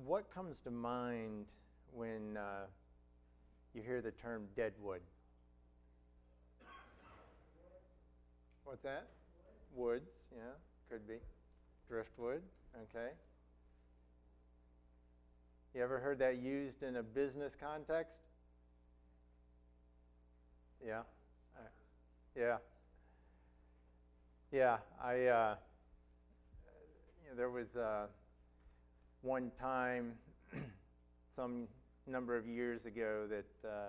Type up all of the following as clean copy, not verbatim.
what comes to mind when you hear the term deadwood? What's that? Woods, yeah, could be. Driftwood, okay. You ever heard that used in a business context? Yeah. Yeah. Yeah, there was one time some number of years ago that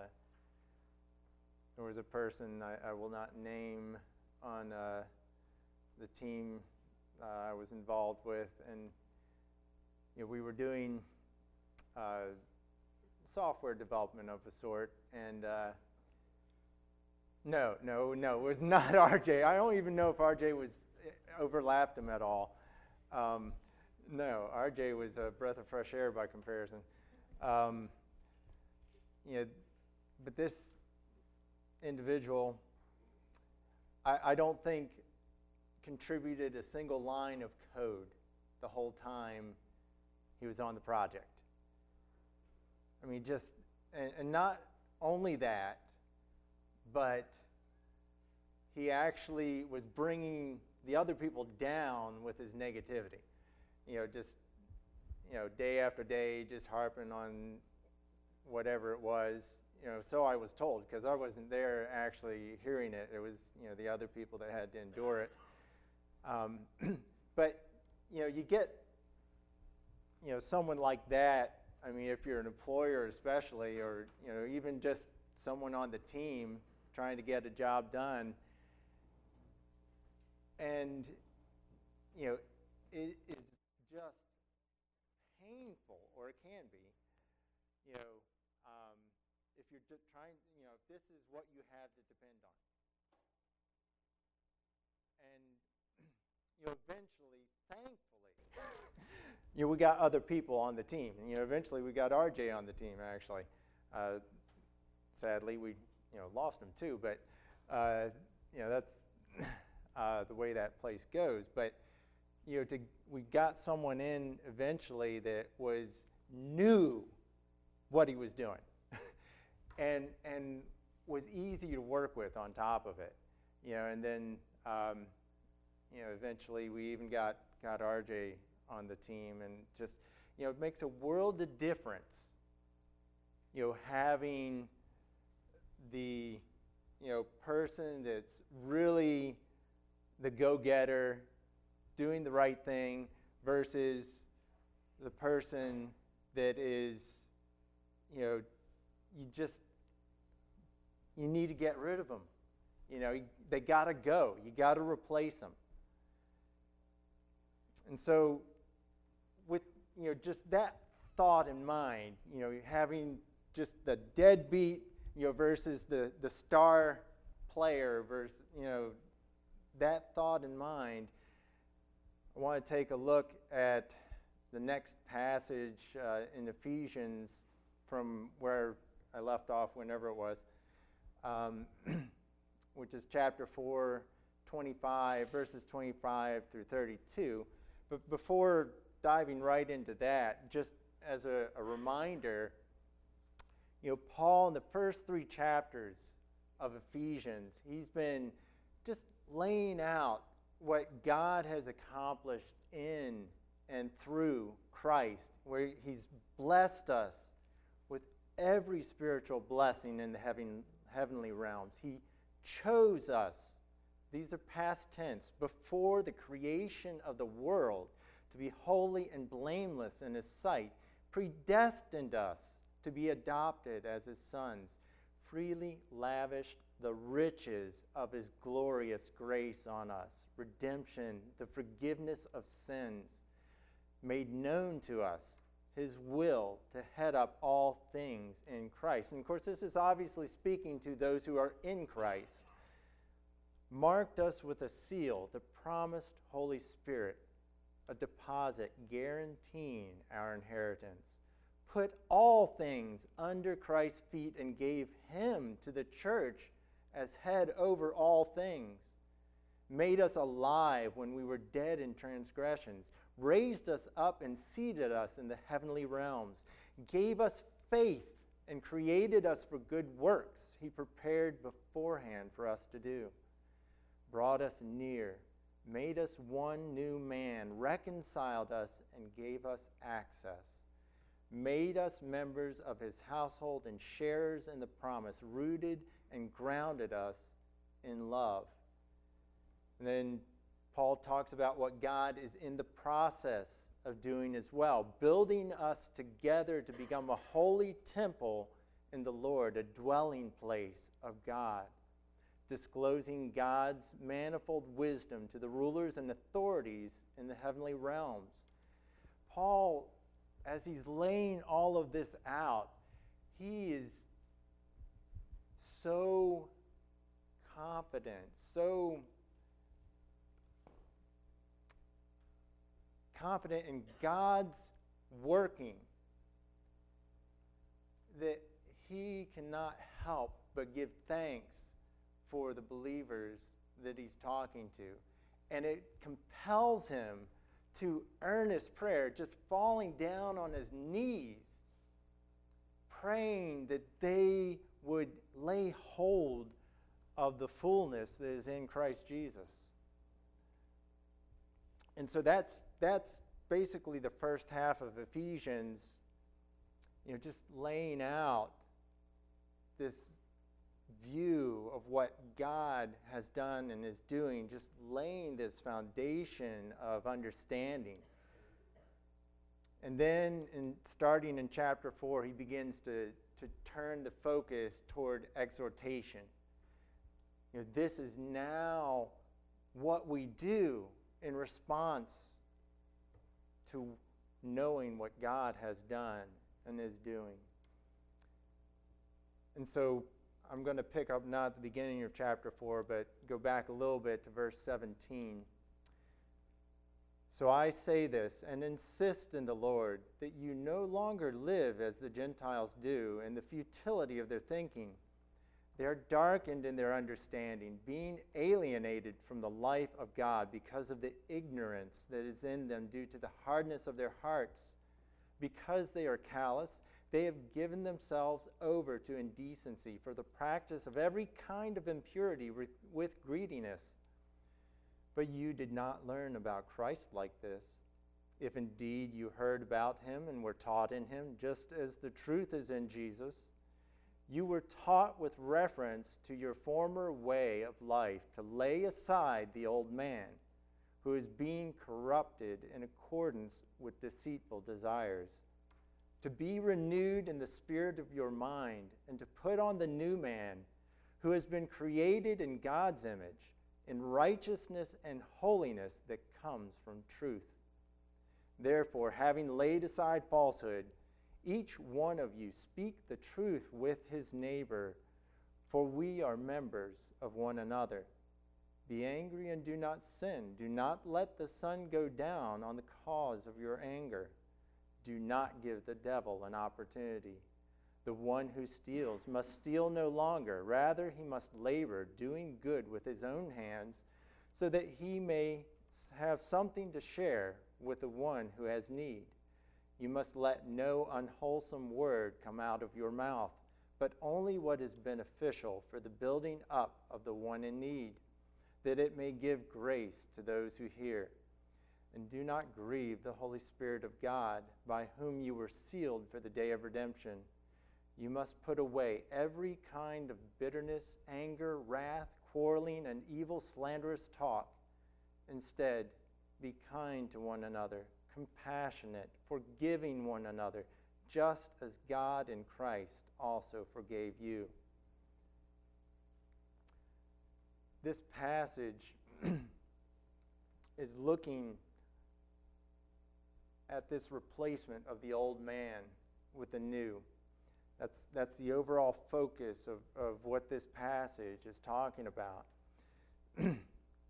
there was a person I will not name on the team I was involved with, and we were doing software development of a sort, and no, it was not RJ. I don't even know if RJ overlapped him at all. No, RJ was a breath of fresh air by comparison. But this individual, I don't think contributed a single line of code the whole time he was on the project. I mean, and not only that, but he actually was bringing the other people down with his negativity. Day after day, just harping on whatever it was. So I was told, because I wasn't there actually hearing it. It was, the other people that had to endure it. But, you get, someone like that. I mean, if you're an employer especially, or, even just someone on the team trying to get a job done, and, it is just painful, or it can be, if you're just trying, if this is what you have to depend on. And, eventually, thankfully, we got other people on the team. And, eventually we got RJ on the team, actually. Sadly, we, lost him too, but, that's the way that place goes. But, we got someone in eventually that knew what he was doing and was easy to work with on top of it. And then, eventually we even got RJ on the team, and just, it makes a world of difference, having the, person that's really the go-getter, doing the right thing, versus the person that is, you need to get rid of them. They got to go. You got to replace them. And so, with just that thought in mind, having just the deadbeat, versus the star player, versus that thought in mind, I want to take a look at the next passage in Ephesians from where I left off, whenever it was, which is chapter 4, 25, verses 25 through 32. But before diving right into that, just as a reminder, Paul, in the first 3 chapters of Ephesians, he's been just laying out what God has accomplished in and through Christ, where he's blessed us with every spiritual blessing in the heavenly realms. He chose us, these are past tense, before the creation of the world to be holy and blameless in his sight, predestined us to be adopted as his sons, freely lavished the riches of his glorious grace on us, redemption, the forgiveness of sins, made known to us his will to head up all things in Christ. And of course, this is obviously speaking to those who are in Christ. Marked us with a seal, the promised Holy Spirit, a deposit guaranteeing our inheritance. Put all things under Christ's feet and gave him to the church as head over all things. Made us alive when we were dead in transgressions, raised us up and seated us in the heavenly realms, gave us faith, and created us for good works he prepared beforehand for us to do, brought us near, made us one new man, reconciled us, and gave us access, made us members of his household and sharers in the promise, rooted and grounded us in love. And then Paul talks about what God is in the process of doing as well, building us together to become a holy temple in the Lord, a dwelling place of God, disclosing God's manifold wisdom to the rulers and authorities in the heavenly realms. Paul, as he's laying all of this out, he is so confident, so confident in God's working that he cannot help but give thanks for the believers that he's talking to. And it compels him to earnest prayer, just falling down on his knees, praying that they would lay hold of the fullness that is in Christ Jesus. And so that's basically the first half of Ephesians, just laying out this view of what God has done and is doing, just laying this foundation of understanding. And then, starting in chapter 4, he begins to turn the focus toward exhortation. This is now what we do in response to knowing what God has done and is doing. And so I'm going to pick up not at the beginning of chapter 4, but go back a little bit to verse 17. So I say this and insist in the Lord that you no longer live as the Gentiles do in the futility of their thinking. They are darkened in their understanding, being alienated from the life of God because of the ignorance that is in them due to the hardness of their hearts. Because they are callous, they have given themselves over to indecency for the practice of every kind of impurity with greediness. But you did not learn about Christ like this. If indeed you heard about him and were taught in him, just as the truth is in Jesus, you were taught with reference to your former way of life to lay aside the old man, who is being corrupted in accordance with deceitful desires, to be renewed in the spirit of your mind, and to put on the new man, who has been created in God's image, in righteousness and holiness that comes from truth. Therefore, having laid aside falsehood, each one of you speak the truth with his neighbor, for we are members of one another. Be angry and do not sin. Do not let the sun go down on the cause of your anger. Do not give the devil an opportunity. The one who steals must steal no longer. Rather, he must labor, doing good with his own hands, so that he may have something to share with the one who has need. You must let no unwholesome word come out of your mouth, but only what is beneficial for the building up of the one in need, that it may give grace to those who hear. And do not grieve the Holy Spirit of God, by whom you were sealed for the day of redemption. You must put away every kind of bitterness, anger, wrath, quarreling, and evil slanderous talk. Instead, be kind to one another, compassionate, forgiving one another, just as God in Christ also forgave you. This passage is looking at this replacement of the old man with the new. That's the overall focus of what this passage is talking about. And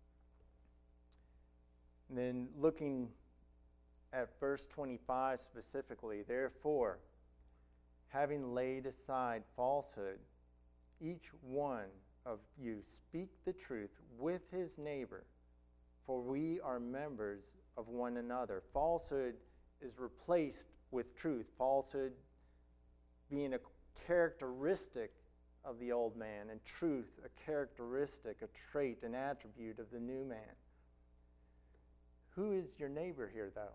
then looking at verse 25 specifically, therefore, having laid aside falsehood, each one of you speak the truth with his neighbor, for we are members of one another. Falsehood is replaced with truth. Falsehood being a characteristic of the old man, and truth a characteristic, a trait, an attribute of the new man. Who is your neighbor here, though?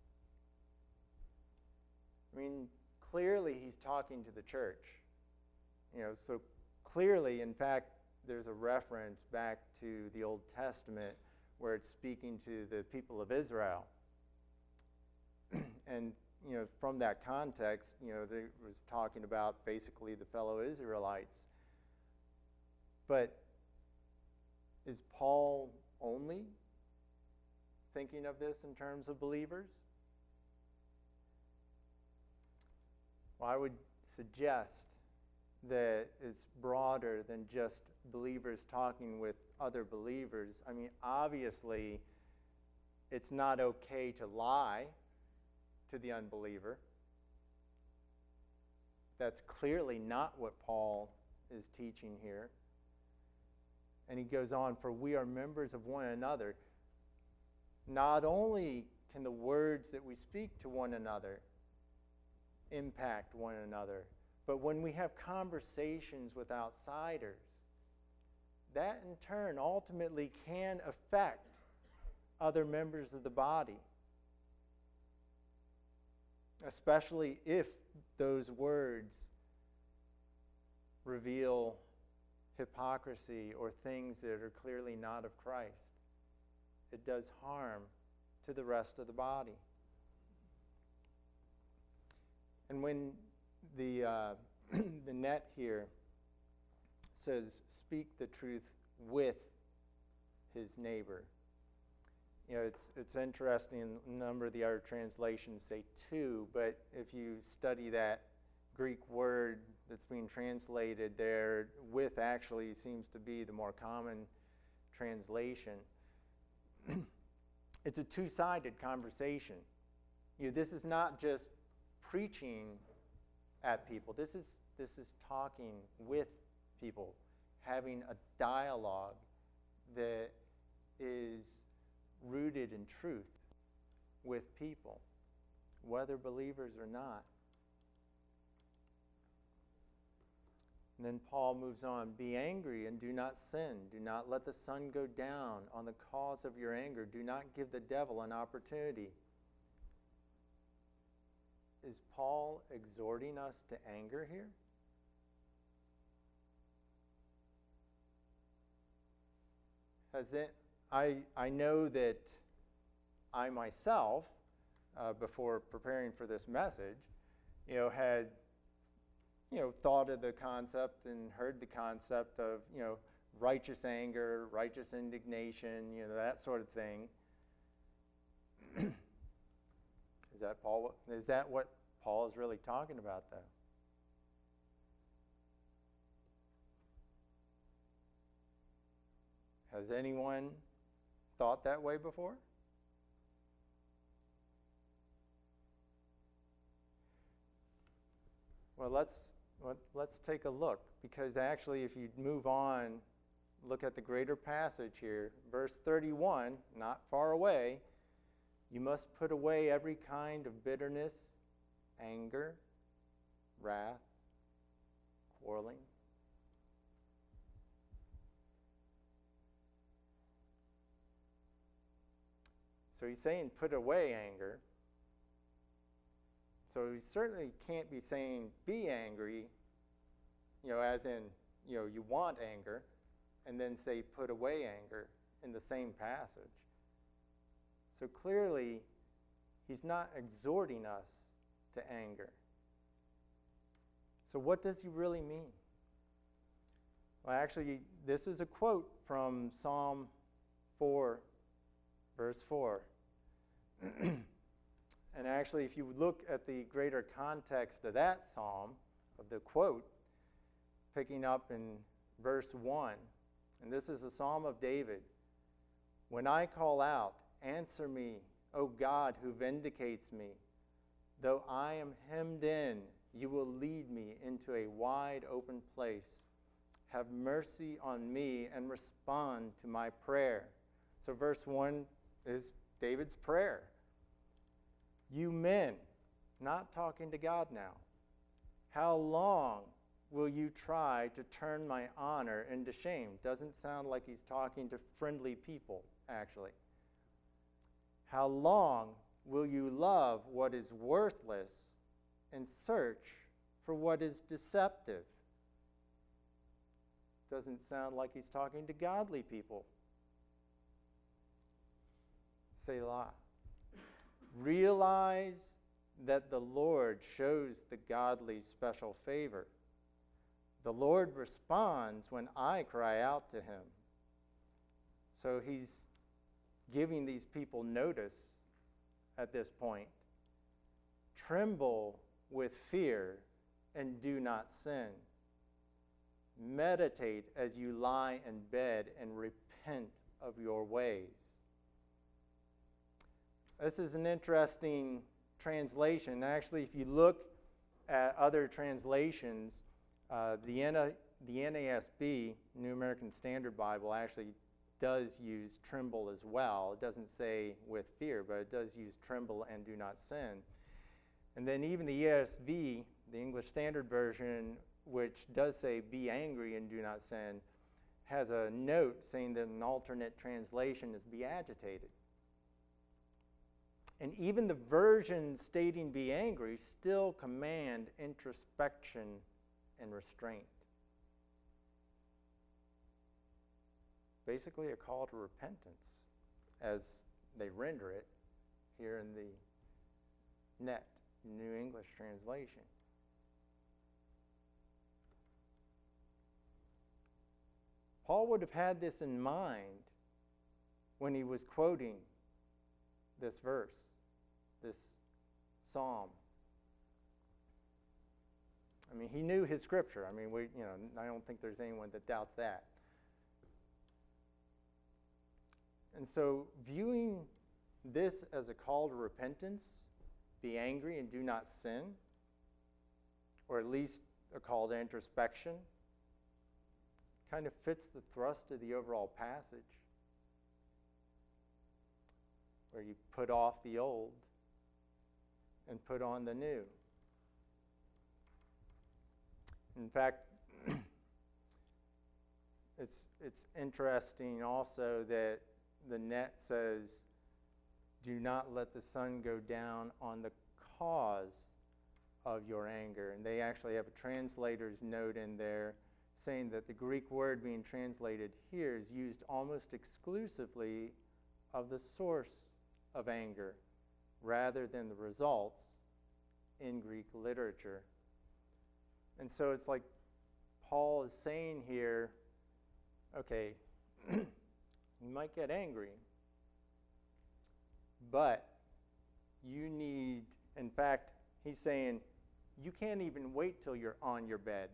I mean, clearly he's talking to the church. So clearly, in fact, there's a reference back to the Old Testament where it's speaking to the people of Israel. And, from that context, it was talking about basically the fellow Israelites. But is Paul only thinking of this in terms of believers? Well, I would suggest that it's broader than just believers talking with other believers. I mean, obviously, it's not okay to lie to the unbeliever. That's clearly not what Paul is teaching here. And he goes on, for we are members of one another. Not only can the words that we speak to one another impact one another, but when we have conversations with outsiders, that in turn ultimately can affect other members of the body, especially if those words reveal hypocrisy or things that are clearly not of Christ. It does harm to the rest of the body. And when the net here says, speak the truth with his neighbor, it's interesting. A number of the other translations say to, but if you study that Greek word that's being translated there, with actually seems to be the more common translation. It's a two-sided conversation. This is not just preaching at people. This is talking with people, having a dialogue that is rooted in truth with people, whether believers or not. And then Paul moves on, be angry and do not sin. Do not let the sun go down on the cause of your anger. Do not give the devil an opportunity. Is Paul exhorting us to anger here? I know that I myself, before preparing for this message, had thought of the concept and heard the concept of righteous anger, righteous indignation, that sort of thing. Is that what Paul is really talking about, though? Has anyone thought that way before? Well, let's take a look, because actually if you move on, look at the greater passage here, verse 31, not far away. You must put away every kind of bitterness, anger, wrath, quarreling. So he's saying put away anger. So he certainly can't be saying be angry, as in, you want anger, and then say put away anger in the same passage. So clearly, he's not exhorting us to anger. So what does he really mean? Well, actually, this is a quote from Psalm 4, verse 4. And actually, if you look at the greater context of that psalm, of the quote, picking up in verse 1, and this is a psalm of David. When I call out, answer me, O God who vindicates me. Though I am hemmed in, you will lead me into a wide open place. Have mercy on me and respond to my prayer. So verse 1 is David's prayer. You men, not talking to God now, how long will you try to turn my honor into shame? Doesn't sound like he's talking to friendly people, actually. How long will you love what is worthless and search for what is deceptive? Doesn't sound like he's talking to godly people. Selah. Realize that the Lord shows the godly special favor. The Lord responds when I cry out to him. So he's giving these people notice at this point. Tremble with fear and do not sin. Meditate as you lie in bed and repent of your ways. This is an interesting translation. Actually, if you look at other translations, the NASB, New American Standard Bible, actually does use tremble as well. It doesn't say with fear, but it does use tremble and do not sin. And then even the ESV, the English Standard Version, which does say be angry and do not sin, has a note saying that an alternate translation is be agitated. And even the versions stating be angry still command introspection and restraint. Basically a call to repentance as they render it here in the NET, New English Translation. Paul would have had this in mind when he was quoting this verse, this psalm. I mean, he knew his scripture. I mean, I don't think there's anyone that doubts that. And so, viewing this as a call to repentance, be angry and do not sin, or at least a call to introspection, kind of fits the thrust of the overall passage, where you put off the old and put on the new. In fact, it's interesting also that the NET says, do not let the sun go down on the cause of your anger. And they actually have a translator's note in there saying that the Greek word being translated here is used almost exclusively of the source of anger rather than the results in Greek literature. And so it's like Paul is saying here, okay, you might get angry, but you need, in fact, he's saying, you can't even wait till you're on your bed,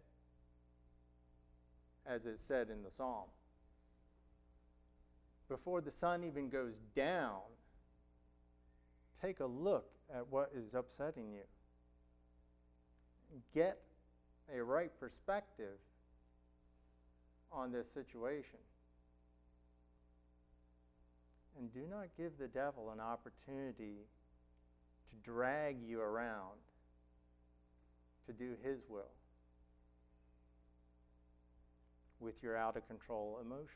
as it said in the psalm. Before the sun even goes down, take a look at what is upsetting you. Get a right perspective on this situation. And do not give the devil an opportunity to drag you around to do his will with your out-of-control emotions.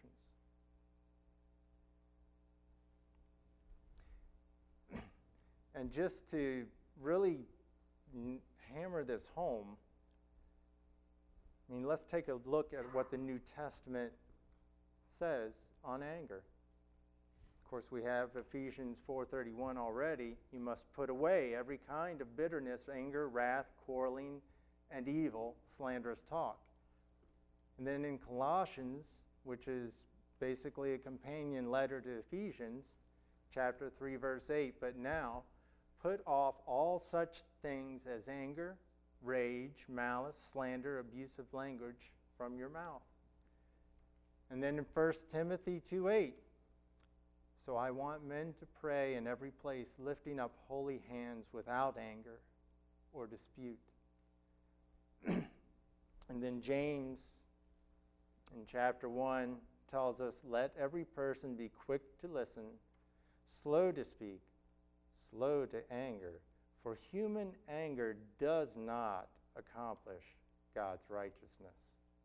And just to really hammer this home, I mean, let's take a look at what the New Testament says on anger. Of course, we have Ephesians 4:31 already. You must put away every kind of bitterness, anger, wrath, quarreling, and evil, slanderous talk. And then in Colossians, which is basically a companion letter to Ephesians, chapter 3, verse 8, but now put off all such things as anger, rage, malice, slander, abusive language from your mouth. And then in 1 Timothy 2:8, so I want men to pray in every place, lifting up holy hands without anger or dispute. And then James in chapter 1 tells us, let every person be quick to listen, slow to speak, slow to anger, for human anger does not accomplish God's righteousness.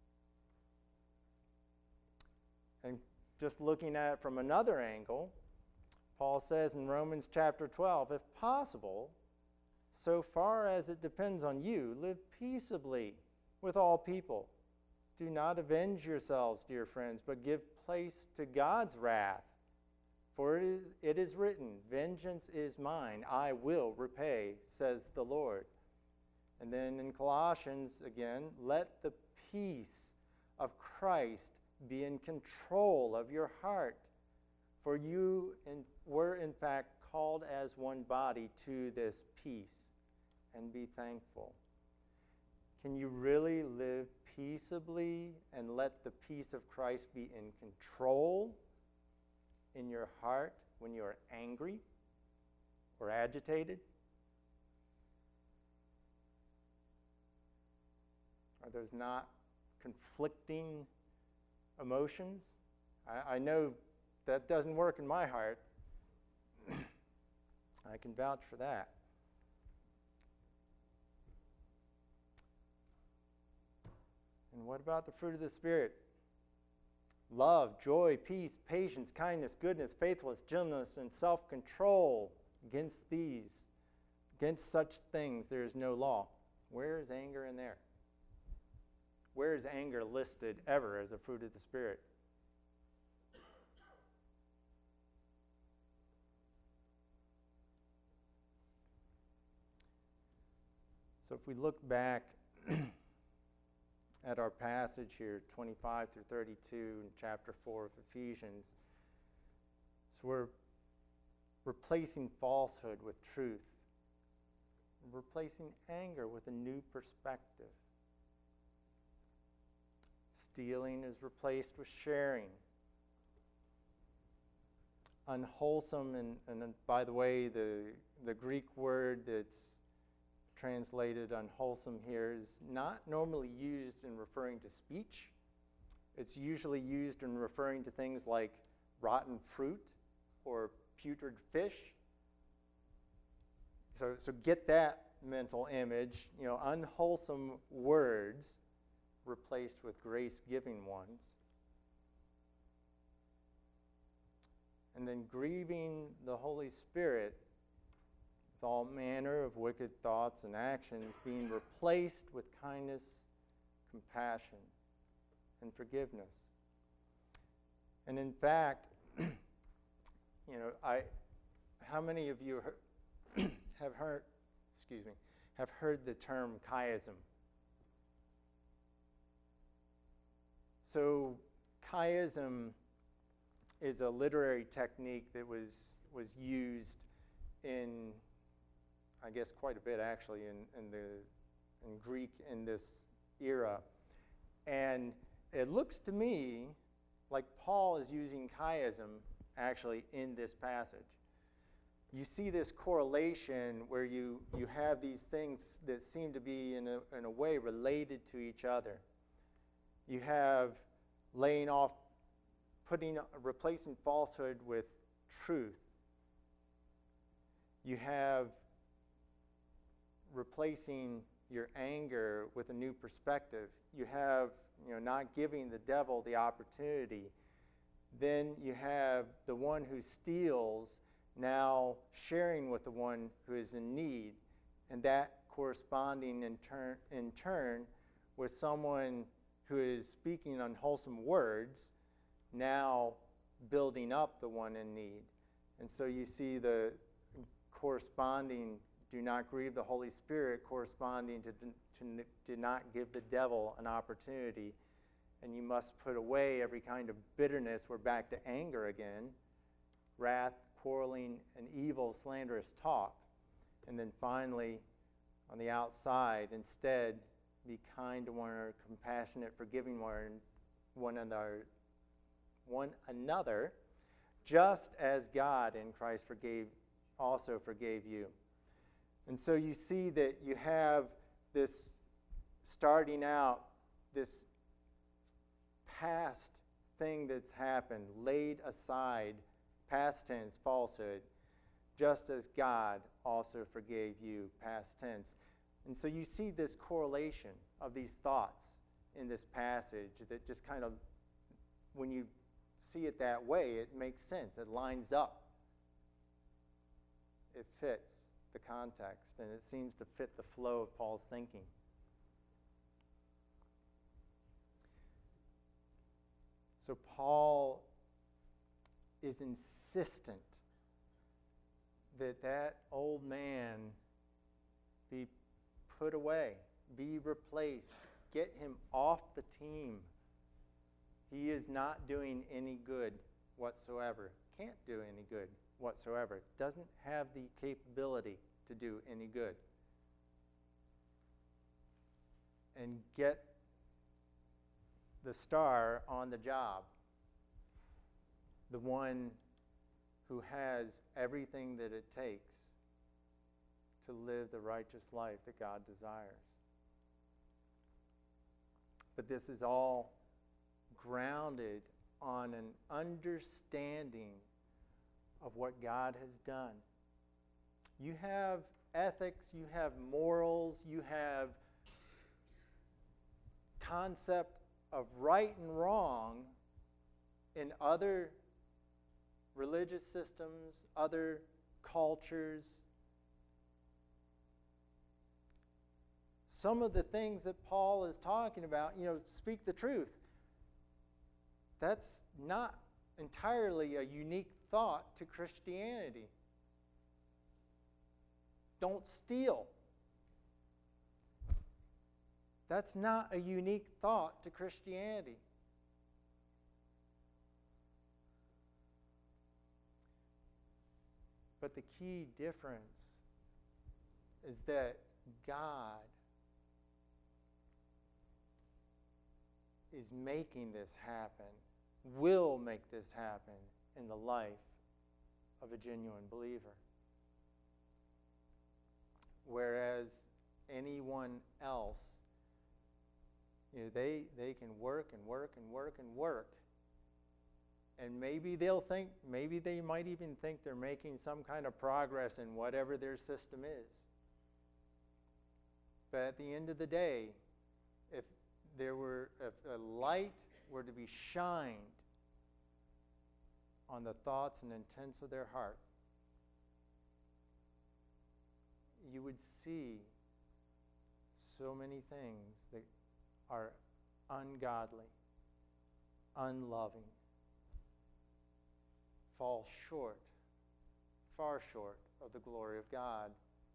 And just looking at it from another angle, Paul says in Romans chapter 12, if possible, so far as it depends on you, live peaceably with all people. Do not avenge yourselves, dear friends, but give place to God's wrath. For it is written, vengeance is mine, I will repay, says the Lord. And then in Colossians again, let the peace of Christ be in control of your heart. For you were in fact called as one body to this peace, and be thankful. Can you really live peaceably and let the peace of Christ be in control in your heart when you are angry or agitated? Are those not conflicting emotions? I know that doesn't work in my heart. I can vouch for that. And what about the fruit of the Spirit? Love, joy, peace, patience, kindness, goodness, faithfulness, gentleness, and self-control. Against such things, there is no law. Where is anger in there? Where is anger listed ever as a fruit of the Spirit? So if we look back at our passage here, 25 through 32 in chapter 4 of Ephesians, so we're replacing falsehood with truth. We're replacing anger with a new perspective. Stealing is replaced with sharing. Unwholesome, and by the way, the Greek word that's translated unwholesome here is not normally used in referring to speech. It's usually used in referring to things like rotten fruit or putrid fish. So get that mental image, unwholesome words replaced with grace-giving ones. And then grieving the Holy Spirit with all manner of wicked thoughts and actions being replaced with kindness, compassion, and forgiveness. And in fact, how many of you have heard the term chiasm? So chiasm is a literary technique that was used in, I guess, quite a bit actually in Greek in this era. And it looks to me like Paul is using chiasm actually in this passage. You see this correlation where you have these things that seem to be in a way related to each other. You have laying off, replacing falsehood with truth. You have replacing your anger with a new perspective. You have, not giving the devil the opportunity. Then you have the one who steals now sharing with the one who is in need, and that corresponding in turn with someone who is speaking unwholesome words, now building up the one in need. And so you see the corresponding, do not grieve the Holy Spirit, corresponding to do not give the devil an opportunity. And you must put away every kind of bitterness. We're back to anger again, wrath, quarreling, and evil, slanderous talk. And then finally, on the outside, instead, be kind to one another, compassionate, forgiving one another, just as God in Christ also forgave you. And so you see that you have this starting out, this past thing that's happened, laid aside, past tense, falsehood, just as God also forgave you, past tense. And so you see this correlation of these thoughts in this passage that just kind of, when you see it that way, it makes sense. It lines up. It fits the context, and it seems to fit the flow of Paul's thinking. So Paul is insistent that that old man be put away, be replaced, get him off the team. He is not doing any good whatsoever. Can't do any good whatsoever. Doesn't have the capability to do any good. And get the star on the job, the one who has everything that it takes to live the righteous life that God desires. But this is all grounded on an understanding of what God has done. You have ethics, you have morals, you have concept of right and wrong in other religious systems, other cultures. Some of the things that Paul is talking about, speak the truth. That's not entirely a unique thought to Christianity. Don't steal. That's not a unique thought to Christianity. But the key difference is that God is making this happen, will make this happen in the life of a genuine believer. Whereas anyone else, they can work and work and work and work. And maybe they might even think they're making some kind of progress in whatever their system is. But at the end of the day, if a light were to be shined on the thoughts and intents of their heart, you would see so many things that are ungodly, unloving, fall short, far short of the glory of God,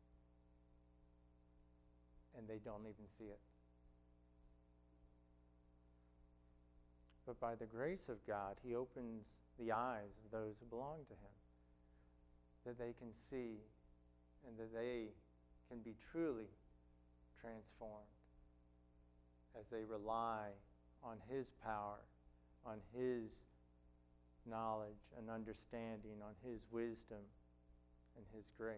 and they don't even see it. But by the grace of God, He opens the eyes of those who belong to Him, that they can see and that they can be truly transformed as they rely on His power, on His knowledge and understanding, on His wisdom and His grace.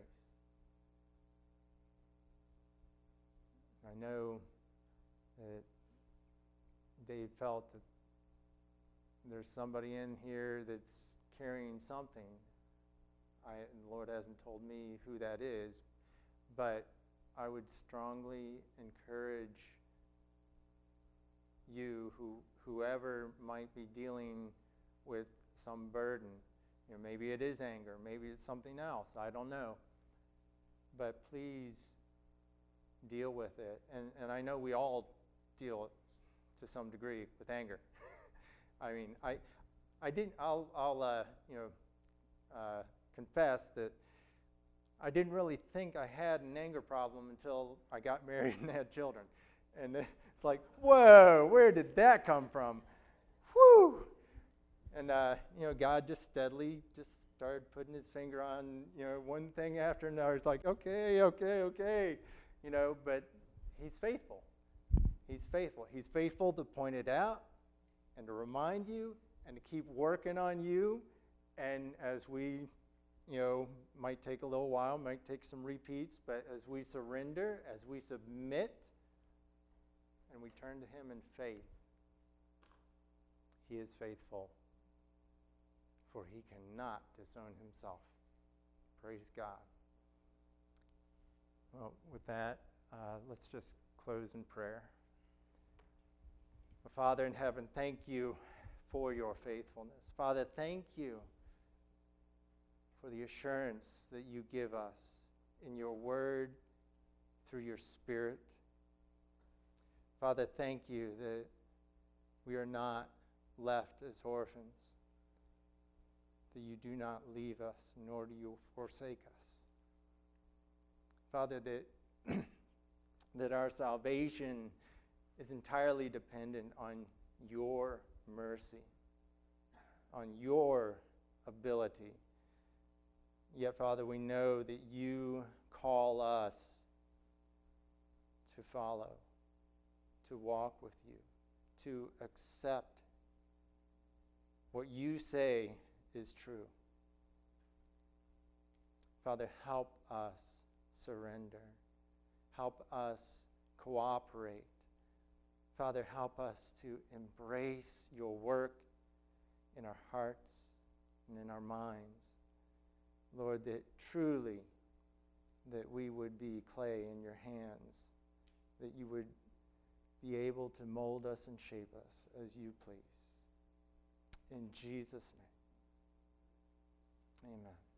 I know that Dave felt that there's somebody in here that's carrying something. The Lord hasn't told me who that is, but I would strongly encourage you, whoever might be dealing with some burden. Maybe it is anger, maybe it's something else, I don't know. But please deal with it. And I know we all deal to some degree with anger. I mean, I'll confess that I didn't really think I had an anger problem until I got married and had children. And it's like, whoa, where did that come from? Whew! And, God just steadily just started putting His finger on, one thing after another. It's like, okay. But He's faithful. He's faithful. He's faithful to point it out and to remind you and to keep working on you. And as we, might take a little while, might take some repeats, but as we surrender, as we submit, and we turn to Him in faith, He is faithful, for he cannot disown himself. Praise God. Well, with that, let's just close in prayer. Father in heaven, thank you for your faithfulness. Father, thank you for the assurance that you give us in your word through your Spirit. Father, thank you that we are not left as orphans, that you do not leave us, nor do you forsake us. Father, that our salvation is entirely dependent on your mercy, on your ability. Yet, Father, we know that you call us to follow, to walk with you, to accept what you say is true. Father, help us surrender. Help us cooperate. Father, help us to embrace your work in our hearts and in our minds. Lord, that truly that we would be clay in your hands, that you would be able to mold us and shape us as you please. In Jesus' name, amen.